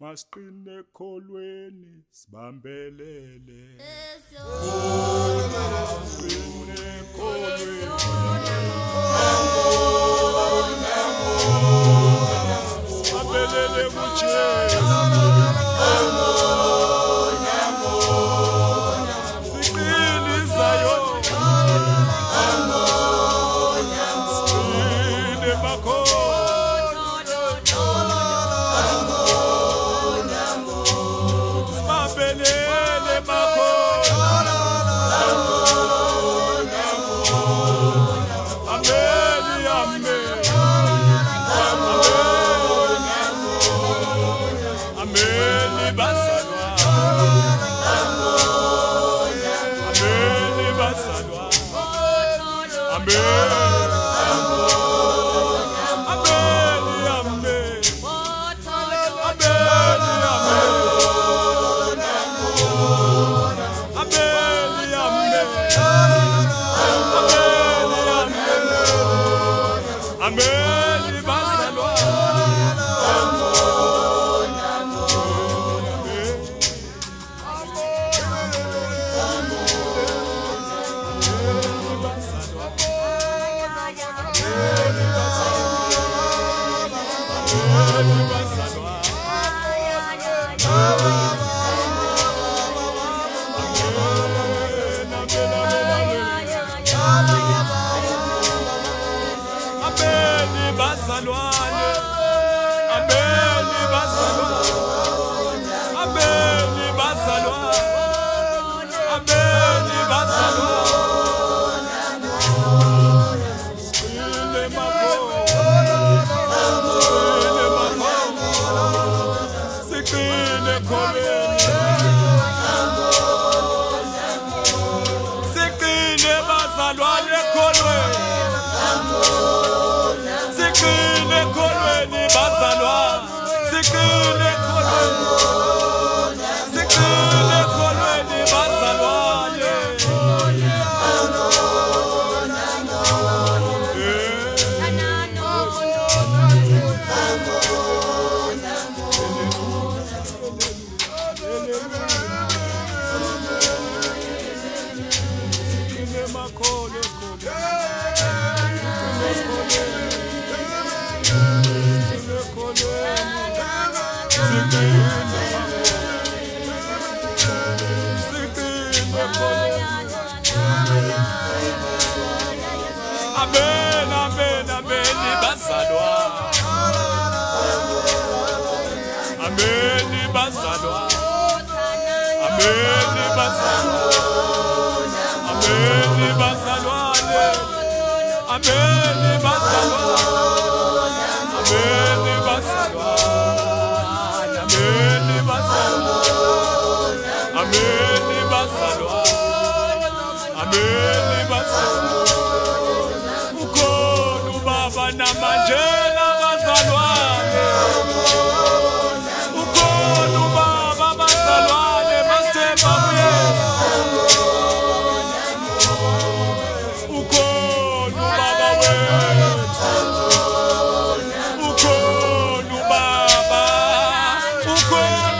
Masqine ekholweni sibambelele. Masqine ekholweni sibambelele kuJesu. Siqinisayo sibambelele bakho. Ameni basalwa. Ameni basalwa. Ameni. Ameni basalwa. Amen, amen, amen, basalwa. Amen, basalwa. Amen, basalwa. Amen, basalwa. Amen, basalwa. Amen, basalwa. Amen, basalwa. Amen, basalwa. Amen, basalwa. Ukhona ubaba namanje nabazalwane. Ukhona ubaba abazalwane bathemba kuye. Ukhona ubaba wethu. Ukhona ubaba. Ukhona